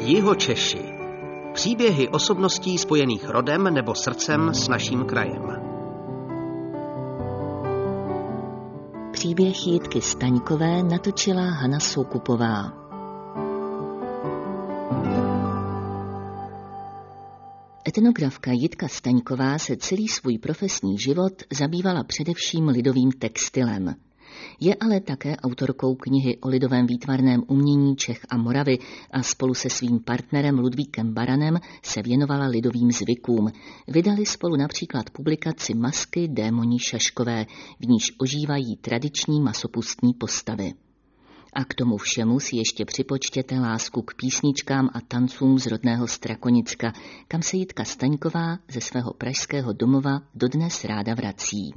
Jihočeši. Příběhy osobností spojených rodem nebo srdcem s naším krajem. Příběh Jitky Staňkové natočila Hana Soukupová. Etnografka Jitka Staňková se celý svůj profesní život zabývala především lidovým textilem. Je ale také autorkou knihy o lidovém výtvarném umění Čech a Moravy a spolu se svým partnerem Ludvíkem Baranem se věnovala lidovým zvykům. Vydali spolu například publikaci Masky démoni Šaškové, v níž ožívají tradiční masopustní postavy. A k tomu všemu si ještě připočtěte lásku k písničkám a tancům z rodného Strakonicka, kam se Jitka Staňková ze svého pražského domova dodnes ráda vrací.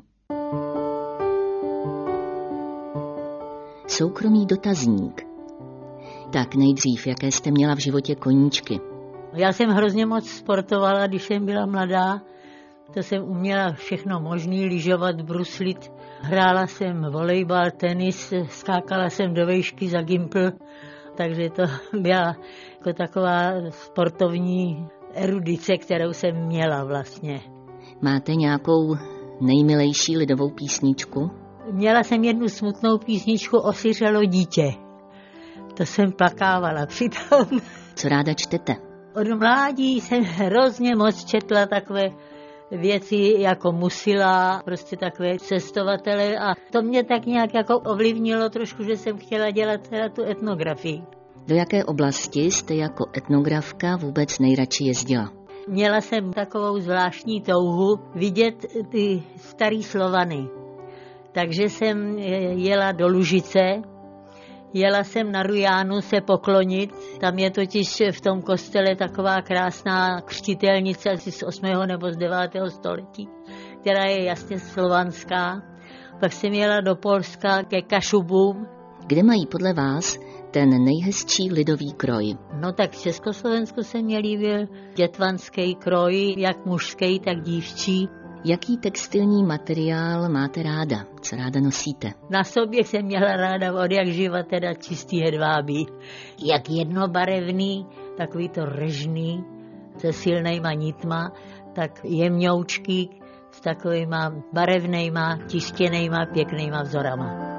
Soukromý dotazník. Tak nejdřív, jaké jste měla v životě koníčky? Já jsem hrozně moc sportovala, když jsem byla mladá. To jsem uměla všechno možný, lyžovat, bruslit. Hrála jsem volejbal, tenis, skákala jsem do výšky za gimpl, takže to byla jako taková sportovní erudice, kterou jsem měla vlastně. Máte nějakou nejmilejší lidovou písničku? Měla jsem jednu smutnou písničku Osiřelo dítě. To jsem plakávala přitom. Co ráda čtete? Od mládí jsem hrozně moc četla takové věci jako Musila, prostě takové cestovatele a to mě tak nějak jako ovlivnilo trošku, že jsem chtěla dělat teda tu etnografii. Do jaké oblasti jste jako etnografka vůbec nejradši jezdila? Měla jsem takovou zvláštní touhu vidět ty starý Slovany. Takže jsem jela do Lužice, jela jsem na Rujánu se poklonit, tam je totiž v tom kostele taková krásná křtitelnice asi z 8. nebo z 9. století, která je jasně slovanská. Pak jsem jela do Polska ke Kašubům. Kde mají podle vás ten nejhezčí lidový kroj? No tak v Československu se mě líbil dětvanský kroj, jak mužský, tak dívčí. Jaký textilní materiál máte ráda? Co ráda nosíte? Na sobě jsem měla ráda od jak živa teda čistý hedvábí. Jak jednobarevný, takový to režný, se silnejma nitma, tak jemňoučký s takovýma barevnejma, tištěnejma, pěknejma vzorama.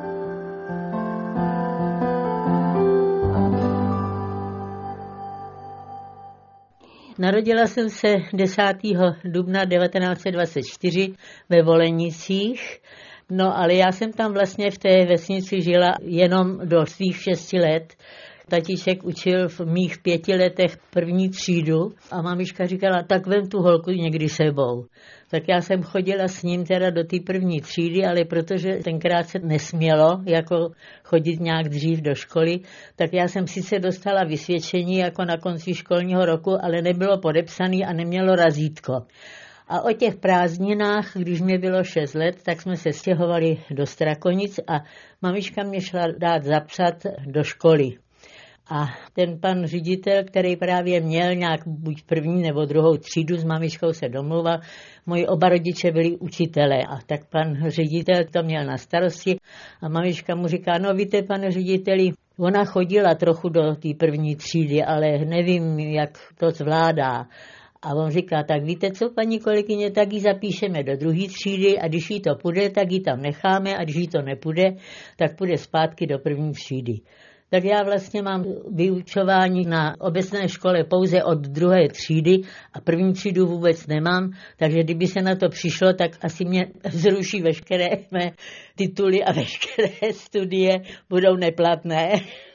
Narodila jsem se 10. dubna 1924 ve Volenicích, no ale já jsem tam vlastně v té vesnici žila jenom do svých 6 let. Tatíček učil v mých 5 letech 1. třídu a mamička říkala, tak vem tu holku někdy sebou. Tak já jsem chodila s ním teda do té 1. třídy, ale protože tenkrát se nesmělo jako chodit nějak dřív do školy, tak já jsem sice dostala vysvědčení jako na konci školního roku, ale nebylo podepsaný a nemělo razítko. A o těch prázdninách, když mě bylo 6 let, tak jsme se stěhovali do Strakonic a mamička mě šla dát zapsat do školy. A ten pan ředitel, který právě měl nějak buď 1. nebo 2. třídu, s mamičkou se domluval, moji oba rodiče byli učitelé a tak pan ředitel to měl na starosti a mamička mu říká, no víte, pane řediteli, ona chodila trochu do té 1. třídy, ale nevím, jak to zvládá. A on říká, tak víte co, paní kolegyně, tak ji zapíšeme do 2. třídy a když jí to půjde, tak ji tam necháme a když jí to nepůjde, tak půjde zpátky do 1. třídy. Tak já vlastně mám vyučování na obecné škole pouze od 2. třídy a 1. třídu vůbec nemám, takže kdyby se na to přišlo, tak asi mě zruší veškeré mé tituly a veškeré studie budou neplatné.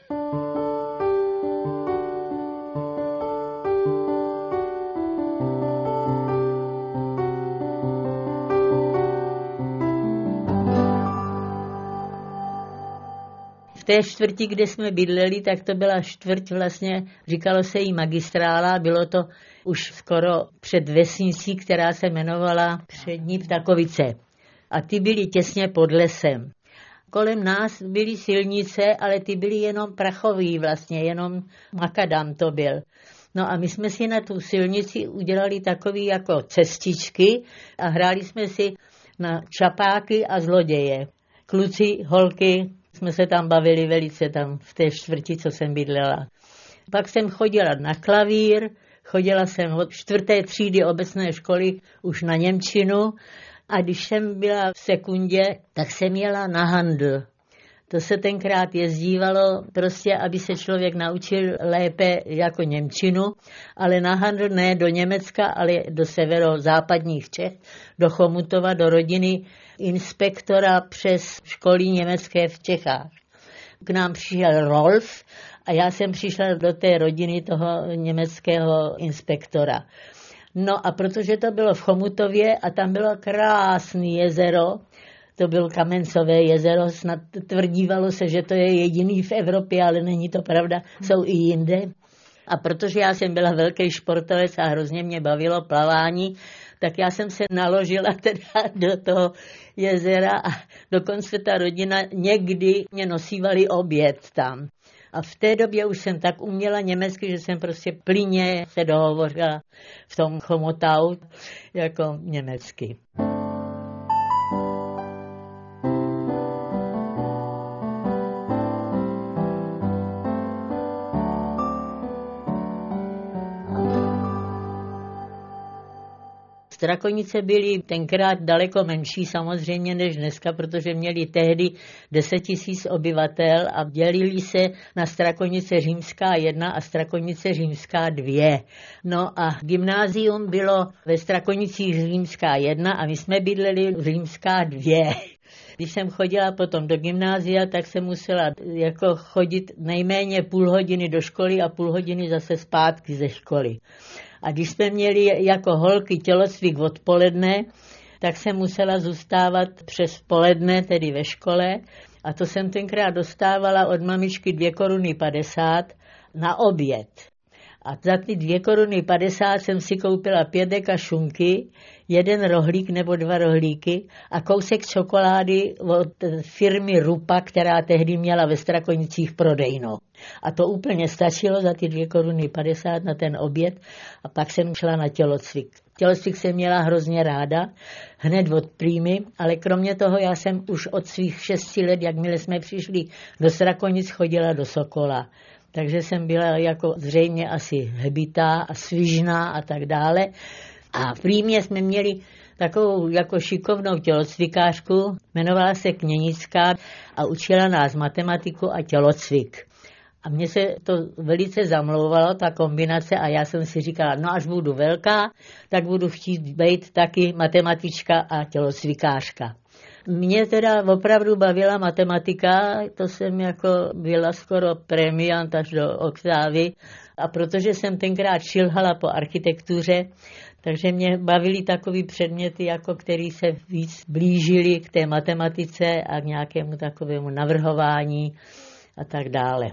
V té čtvrti, kde jsme bydleli, tak to byla čtvrť vlastně, říkalo se jí Magistrála, bylo to už skoro před vesnicí, která se jmenovala Přední Ptakovice. A ty byly těsně pod lesem. Kolem nás byly silnice, ale ty byly jenom prachový vlastně, jenom makadam to byl. No a my jsme si na tu silnici udělali takový jako cestičky a hráli jsme si na čapáky a zloděje. Kluci, holky, jsme se tam bavili velice tam v té čtvrti, co jsem bydlela. Pak jsem chodila na klavír, chodila jsem od 4. třídy obecné školy už na němčinu a když jsem byla v sekundě, tak jsem jela na handl. To se tenkrát jezdívalo prostě, aby se člověk naučil lépe jako němčinu, ale na handl ne do Německa, ale do severozápadních Čech, do Chomutova, do rodiny inspektora přes školy německé v Čechách. K nám přišel Rolf a já jsem přišla do té rodiny toho německého inspektora. No a protože to bylo v Chomutově a tam bylo krásné jezero, to bylo Kamencové jezero, snad tvrdívalo se, že to je jediný v Evropě, ale není to pravda, jsou i jinde. A protože já jsem byla velký športovec a hrozně mě bavilo plavání, tak já jsem se naložila teda do toho jezera a dokonce ta rodina někdy mě nosívali oběd tam. A v té době už jsem tak uměla německy, že jsem prostě plynně se dohovořila v tom Chomutau jako německy. Strakonice byly tenkrát daleko menší samozřejmě než dneska, protože měli tehdy 10 000 obyvatel a dělili se na Strakonice římská 1 a Strakonice římská 2. No a gymnázium bylo ve Strakonicích římská 1 a my jsme bydleli v římská 2. Když jsem chodila potom do gymnázia, tak jsem musela jako chodit nejméně půl hodiny do školy a půl hodiny zase zpátky ze školy. A když jsme měli jako holky tělocvik odpoledne, tak jsem musela zůstávat přes poledne, tedy ve škole. A to jsem tenkrát dostávala od mamičky 2,50 Kč na oběd. A za ty 2,50 Kč jsem si koupila 5 deka šunky, 1 rohlík nebo 2 rohlíky a kousek čokolády od firmy Rupa, která tehdy měla ve Strakonicích prodejnu. A to úplně stačilo za ty 2,50 Kč na ten oběd a pak jsem šla na tělocvik. Tělocvik jsem měla hrozně ráda, hned od prímy, ale kromě toho já jsem už od svých 6 let, jakmile jsme přišli do Strakonic, chodila do Sokola. Takže jsem byla jako zřejmě asi hbitá a svižná a tak dále. A v Prímě jsme měli takovou jako šikovnou tělocvikářku, jmenovala se Kněnická a učila nás matematiku a tělocvik. A mně se to velice zamlouvalo, ta kombinace, a já jsem si říkala, no až budu velká, tak budu chtít být taky matematička a tělocvikářka. Mě teda opravdu bavila matematika, to jsem jako byla skoro premiant až do oktávy. A protože jsem tenkrát šilhala po architektuře, takže mě bavily takový předměty, jako který se víc blížily k té matematice a k nějakému takovému navrhování a tak dále.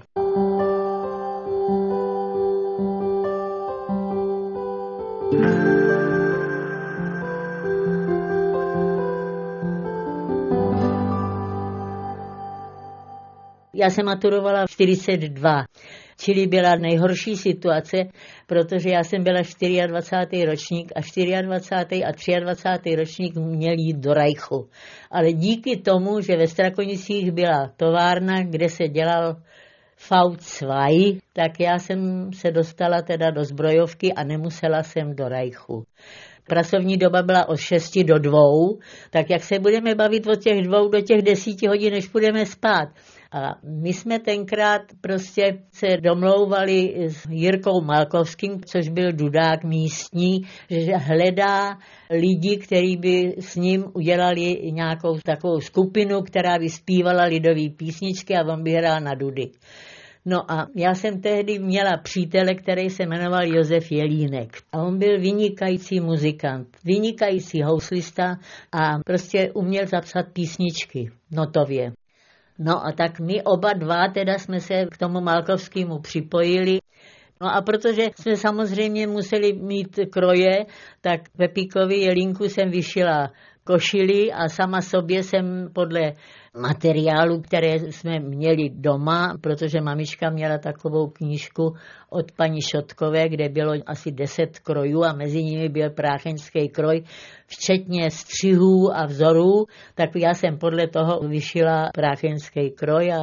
Já jsem maturovala v 42, čili byla nejhorší situace, protože já jsem byla 24. ročník a 24. a 23. ročník měl jít do Reichu. Ale díky tomu, že ve Strakonicích byla továrna, kde se dělal V2, tak já jsem se dostala teda do zbrojovky a nemusela jsem do Reichu. Pracovní doba byla od 6 do 2, tak jak se budeme bavit od těch 2 do těch 10 hodin, než půjdeme spát. A my jsme tenkrát prostě se domlouvali s Jirkou Malkovským, což byl dudák místní, že hledá lidi, kteří by s ním udělali nějakou takovou skupinu, která by zpívala lidové písničky a on by hrál na dudy. No a já jsem tehdy měla přítele, který se jmenoval Josef Jelínek. A on byl vynikající muzikant, vynikající houslista a prostě uměl zapsat písničky notově. No a tak my oba dva teda jsme se k tomu Malkovskému připojili. No a protože jsme samozřejmě museli mít kroje, tak ve Píkovi Jelínku jsem vyšila košili a sama sobě jsem podle materiálu, které jsme měli doma, protože mamička měla takovou knížku od paní Šotkové, kde bylo asi 10 krojů a mezi nimi byl práchenský kroj, včetně střihů a vzorů, tak já jsem podle toho vyšila práchenský kroj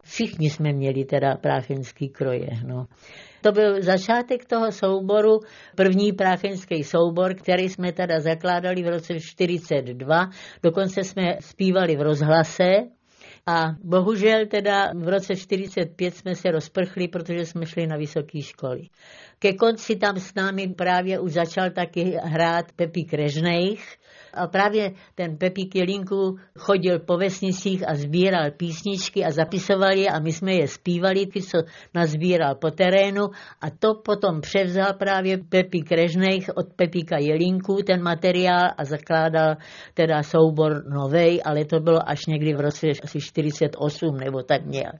Všichni jsme měli teda práchenský kroje. No. To byl začátek toho souboru, první práchenský soubor, který jsme teda zakládali v roce 1942, dokonce jsme zpívali v rozhlase a bohužel teda v roce 1945 jsme se rozprchli, protože jsme šli na vysoké školy. Ke konci tam s námi právě už začal taky hrát Pepík Režnejch, a právě ten Pepík Jelínku chodil po vesnicích a sbíral písničky a zapisoval je a my jsme je zpívali, ty, co nazbíral po terénu, a to potom převzal právě Pepík Režnejch od Pepíka Jelínku ten materiál a zakládal teda soubor novej, ale to bylo až někdy v roce asi 48 nebo tak nějak.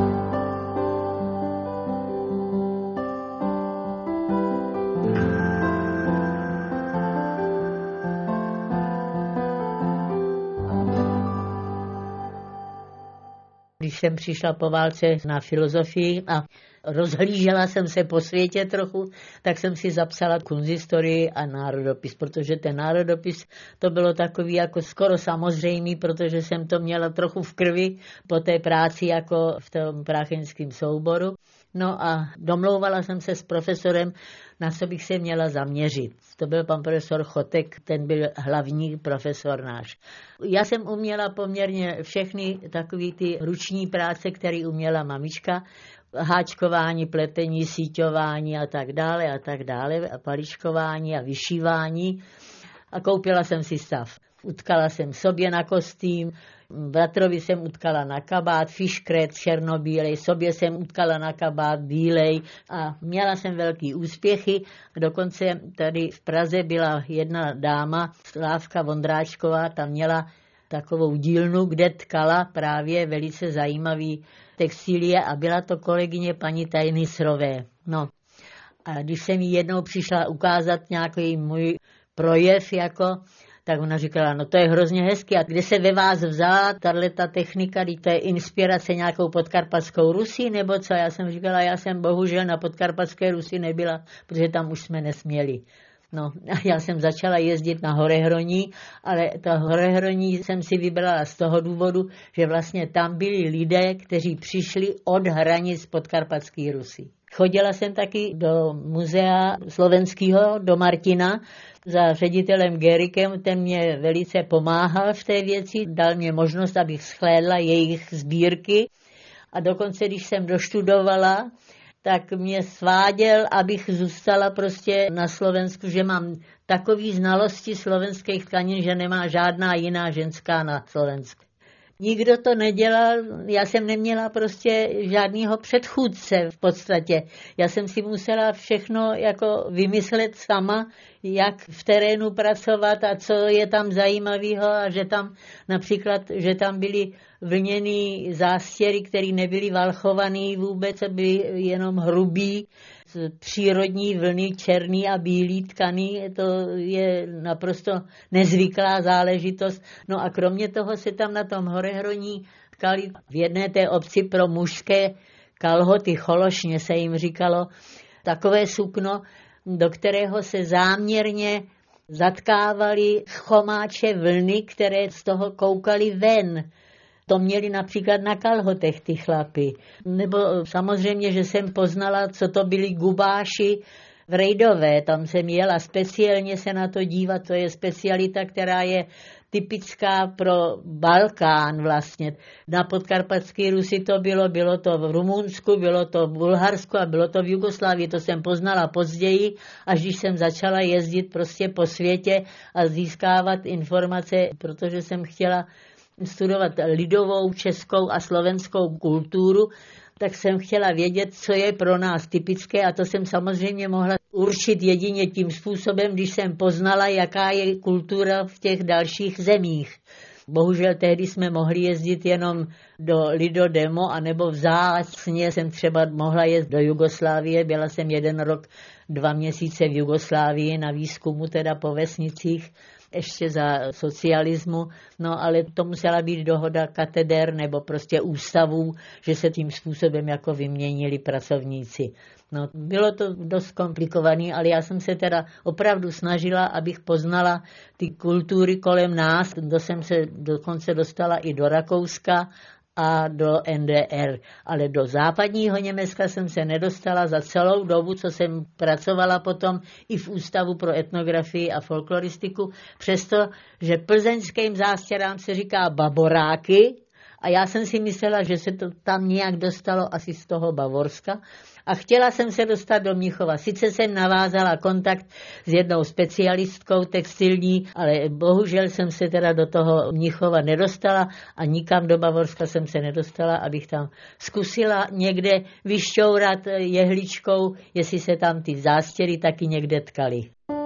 Když jsem přišla po válce na filozofii a rozhlížela jsem se po světě trochu, tak jsem si zapsala kunsthistorii a národopis, protože ten národopis to bylo takový jako skoro samozřejmý, protože jsem to měla trochu v krvi po té práci jako v tom práchenském souboru. No a domlouvala jsem se s profesorem, na co bych se měla zaměřit. To byl pan profesor Chotek, ten byl hlavní profesor náš. Já jsem uměla poměrně všechny takové ty ruční práce, které uměla mamička, háčkování, pletení, síťování a tak dále, a paličkování a vyšívání. A koupila jsem si stav. Utkala jsem sobě na kostým, bratrovi jsem utkala na kabát, fiškret černobílej, sobě jsem utkala na kabát bílej a měla jsem velký úspěchy. Dokonce tady v Praze byla jedna dáma, Slávka Vondráčková, tam měla takovou dílnu, kde tkala právě velice zajímavý textilie a byla to kolegyně paní Tajny Srové. No a když jsem jí jednou přišla ukázat nějaký můj projev, tak ona říkala, no to je hrozně hezky, a kde se ve vás vzala tato technika, když to je inspirace nějakou podkarpatskou Rusí, nebo co? Já jsem říkala, já jsem bohužel na podkarpatské Rusi nebyla, protože tam už jsme nesměli. No a já jsem začala jezdit na Horehroní, ale to Horehroní jsem si vybrala z toho důvodu, že vlastně tam byli lidé, kteří přišli od hranic podkarpatské Rusy. Chodila jsem taky do muzea slovenského, do Martina, za ředitelem Gerikem, ten mě velice pomáhal v té věci, dal mě možnost, abych shlédla jejich sbírky a dokonce, když jsem doštudovala, tak mě sváděl, abych zůstala prostě na Slovensku, že mám takové znalosti slovenských tkanin, že nemá žádná jiná ženská na Slovensku. Nikdo to nedělal, já jsem neměla prostě žádného předchůdce v podstatě. Já jsem si musela všechno jako vymyslet sama, jak v terénu pracovat a co je tam zajímavého a že tam například, že tam byly vlněný zástěry, které nebyly valchované vůbec, byly jenom hrubý, přírodní vlny, černý a bílý tkaný, to je naprosto nezvyklá záležitost. No a kromě toho se tam na tom Horehroní tkali v jedné té obci pro mužské kalhoty, chološně se jim říkalo, takové sukno, do kterého se záměrně zatkávaly chomáče vlny, které z toho koukaly ven. To měli například na kalhotech ty chlapy. Nebo samozřejmě, že jsem poznala, co to byli gubáši v Rejdové. Tam jsem jela speciálně se na to dívat. To je specialita, která je typická pro Balkán vlastně. Na podkarpatské Rusy to bylo to v Rumunsku, bylo to v Bulharsku a bylo to v Jugoslávii. To jsem poznala později, až když jsem začala jezdit prostě po světě a získávat informace, protože jsem chtěla studovat lidovou, českou a slovenskou kulturu, tak jsem chtěla vědět, co je pro nás typické a to jsem samozřejmě mohla určit jedině tím způsobem, když jsem poznala, jaká je kultura v těch dalších zemích. Bohužel tehdy jsme mohli jezdit jenom do Lidodemo, anebo vzácně jsem třeba mohla jezdit do Jugoslávie. Byla jsem 1 rok, 2 měsíce v Jugoslávii na výzkumu, teda po vesnicích, ještě za socialismu, no ale to musela být dohoda kateder nebo prostě ústavů, že se tím způsobem jako vyměnili pracovníci. No, bylo to dost komplikované, ale já jsem se teda opravdu snažila, abych poznala ty kultury kolem nás. Jsem se dokonce dostala i do Rakouska a do NDR. Ale do západního Německa jsem se nedostala za celou dobu, co jsem pracovala potom i v Ústavu pro etnografii a folkloristiku, přesto, že plzeňským zástěrám se říká baboráky, a já jsem si myslela, že se to tam nějak dostalo asi z toho Bavorska a chtěla jsem se dostat do Mnichova. Sice jsem navázala kontakt s jednou specialistkou textilní, ale bohužel jsem se teda do toho Mnichova nedostala a nikam do Bavorska jsem se nedostala, abych tam zkusila někde vyšťourat jehličkou, jestli se tam ty zástěry taky někde tkaly.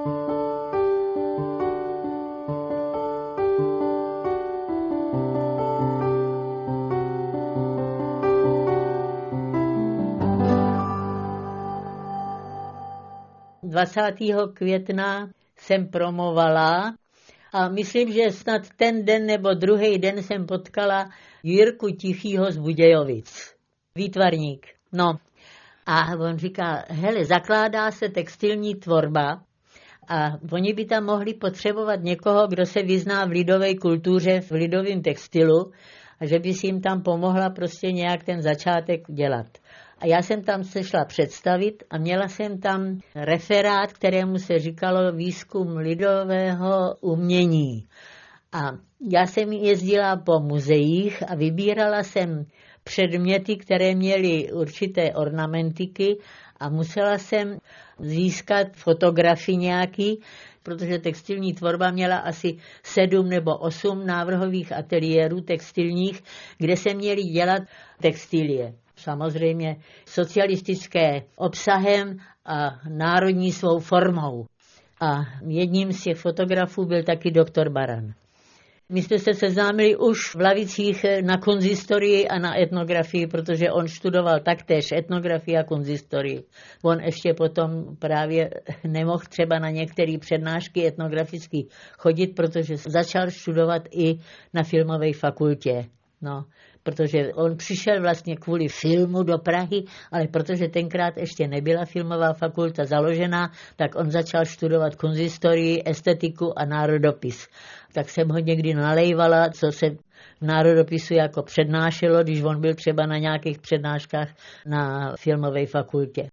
Května jsem promovala a myslím, že snad ten den nebo druhý den jsem potkala Jirku Tichýho z Budějovic, výtvarník. No a on říká, hele, zakládá se textilní tvorba a oni by tam mohli potřebovat někoho, kdo se vyzná v lidové kultuře, v lidovém textilu a že by si jim tam pomohla prostě nějak ten začátek dělat. A já jsem tam se šla představit a měla jsem tam referát, kterému se říkalo výzkum lidového umění. A já jsem jezdila po muzeích a vybírala jsem předměty, které měly určité ornamentiky a musela jsem získat fotografii nějaký, protože textilní tvorba měla asi 7 nebo 8 návrhových ateliérů textilních, kde se měly dělat textilie. Samozřejmě socialistické obsahem a národní svou formou. A jedním z těch fotografů byl taky doktor Baran. My jsme se seznámili už v lavicích na konzistorii a na etnografii, protože on študoval taktéž etnografii a konzistorii. On ještě potom právě nemohl třeba na některé přednášky etnografické chodit, protože začal studovat i na filmové fakultě. No, protože on přišel vlastně kvůli filmu do Prahy, ale protože tenkrát ještě nebyla filmová fakulta založená, tak on začal studovat konzistorii, estetiku a národopis. Tak jsem ho někdy nalejvala, co se v národopisu jako přednášelo, když on byl třeba na nějakých přednáškách na filmové fakultě.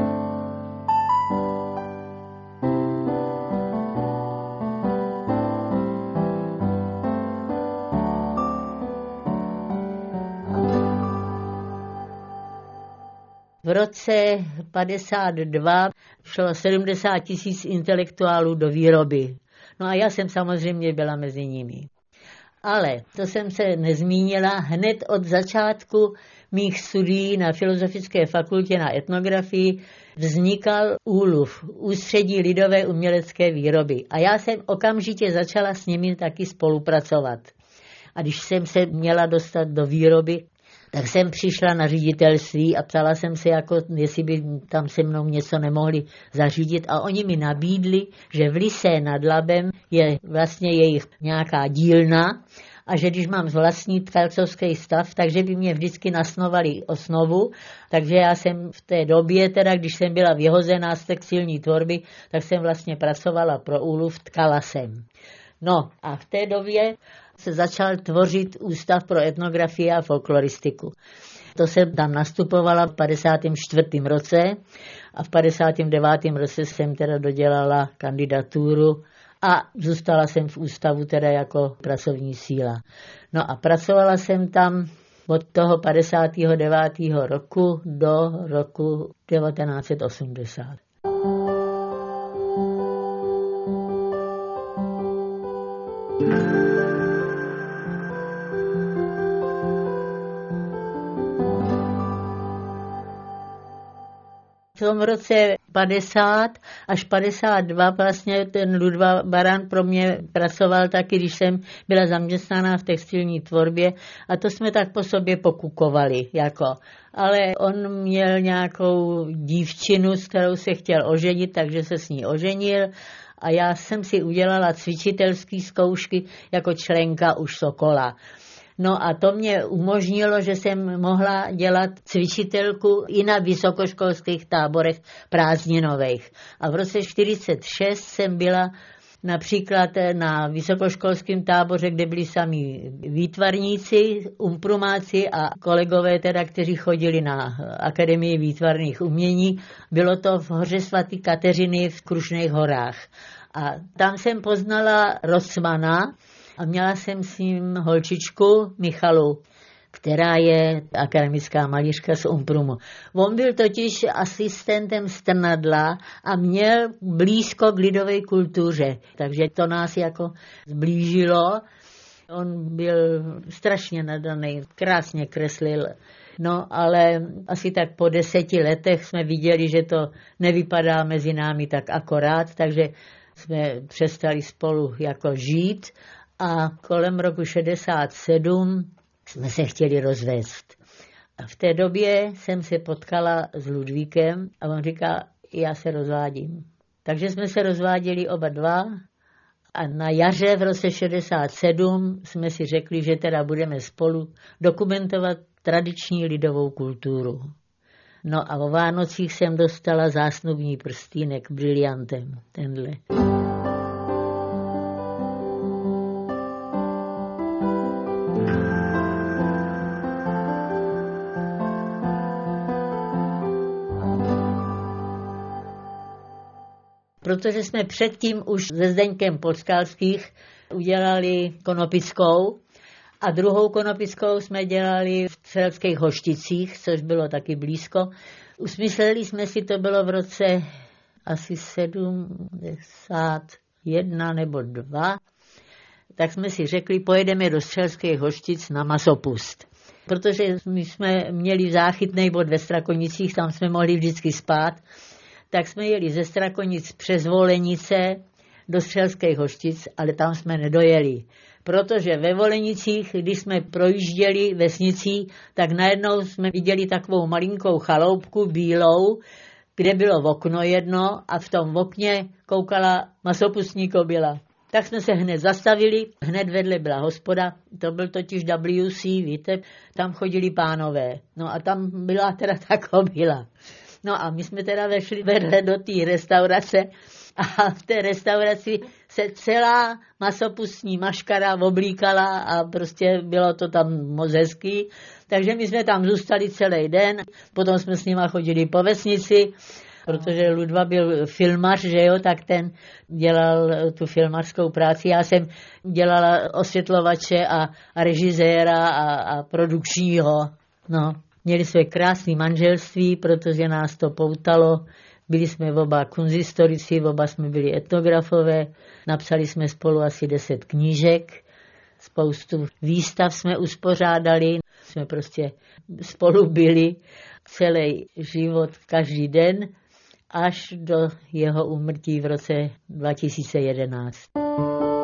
V roce 52 šlo 70 000 intelektuálů do výroby. No a já jsem samozřejmě byla mezi nimi. Ale to jsem se nezmínila, hned od začátku mých studií na Filozofické fakultě na etnografii vznikal ÚLUV, Ústředí lidové umělecké výroby. A já jsem okamžitě začala s nimi taky spolupracovat. A když jsem se měla dostat do výroby, tak jsem přišla na ředitelství a ptala jsem se, jako, jestli by tam se mnou něco nemohli zařídit. A oni mi nabídli, že v Lysé nad Labem je vlastně jejich nějaká dílna a že když mám vlastní tkalcovský stav, takže by mě vždycky nasnovali osnovu. Takže já jsem v té době, teda, když jsem byla vyhozená z textilní tvorby, tak jsem vlastně pracovala pro ÚLUV, tkala jsem. No a v té době se začal tvořit Ústav pro etnografii a folkloristiku. To jsem tam nastupovala v 54. roce a v 59. roce jsem teda dodělala kandidaturu a zůstala jsem v ústavu teda jako pracovní síla. No a pracovala jsem tam od toho 59. roku do roku 1980. V tom roce 50 až 52 vlastně ten Ludva Baran pro mě pracoval taky, když jsem byla zaměstnaná v textilní tvorbě a to jsme tak po sobě pokukovali. Ale on měl nějakou dívčinu, s kterou se chtěl oženit, takže se s ní oženil a já jsem si udělala cvičitelské zkoušky jako členka už Sokola. No a to mě umožnilo, že jsem mohla dělat cvičitelku i na vysokoškolských táborech prázdninových. A v roce 1946 jsem byla například na vysokoškolském táboře, kde byli sami výtvarníci, umprumáci a kolegové teda, kteří chodili na Akademii výtvarných umění. Bylo to v hoře svatý Kateřiny v Krušných horách. A tam jsem poznala Rossmana a měla jsem s ním holčičku Michalu, která je akademická malířka z Umprumu. On byl totiž asistentem Strnadla a měl blízko k lidové kultuře, takže to nás jako zblížilo. On byl strašně nadaný, krásně kreslil. No ale asi tak po 10 letech jsme viděli, že to nevypadá mezi námi tak akorát, takže jsme přestali spolu jako žít a kolem roku 67 jsme se chtěli rozvést. A v té době jsem se potkala s Ludvíkem a on říká, já se rozvádím. Takže jsme se rozváděli oba dva a na jaře v roce 67 jsme si řekli, že teda budeme spolu dokumentovat tradiční lidovou kulturu. No a o Vánocích jsem dostala zásnubní prstýnek briliantem, tenhle. Protože jsme předtím už se Zdeňkem Podskalských udělali Konopickou a druhou Konopickou jsme dělali v Střeleckých Hošticích, což bylo taky blízko. Usmysleli jsme si, to bylo v roce asi 71 nebo 2, tak jsme si řekli, pojedeme do Střeleckých Hoštic na masopust. Protože my jsme měli záchytný bod ve Strakonicích, tam jsme mohli vždycky spát, tak jsme jeli ze Strakonic přes Volenice do Střeleckých Hoštic, ale tam jsme nedojeli. Protože ve Volenicích, když jsme projížděli vesnicí, tak najednou jsme viděli takovou malinkou chaloupku bílou, kde bylo okno jedno a v tom okně koukala masopustní kobyla. Tak jsme se hned zastavili, hned vedle byla hospoda, to byl totiž WC, víte, tam chodili pánové. No a tam byla teda ta kobyla. No a my jsme teda vešli vedle do té restaurace a v té restauraci se celá masopustní maškara oblíkala a prostě bylo to tam moc hezký. Takže my jsme tam zůstali celý den, potom jsme s nima chodili po vesnici, protože Ludva byl filmař, že jo, tak ten dělal tu filmařskou práci. Já jsem dělala osvětlovače a režiséra a produkčního, no. Měli jsme krásné manželství, protože nás to poutalo. Byli jsme oba kunzistorici, oba jsme byli etnografové. Napsali jsme spolu asi 10 knížek. Spoustu výstav jsme uspořádali. Jsme prostě spolu byli celý život, každý den, až do jeho úmrtí v roce 2011.